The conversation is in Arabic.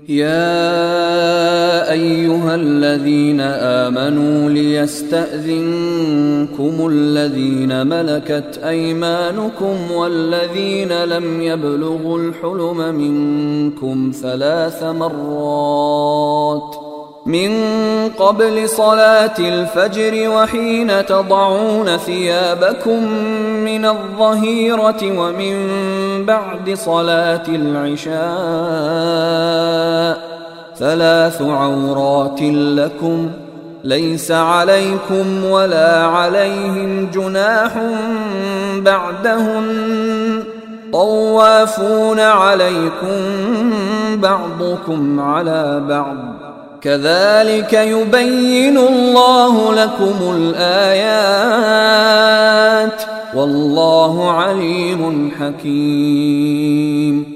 يا أيها الذين آمنوا ليستأذنكم الذين ملكت أيمانكم والذين لم يبلغوا الحلم منكم 3 مرات من قبل صلاة الفجر وحين تضعون ثيابكم من الظهيرة ومن بعد صلاة العشاء 3 عورات لكم ليس عليكم ولا عليهم جناح بعدهن طوافون عليكم بعضكم على بعض كذلك يبين الله لكم الآيات والله عليم حكيم.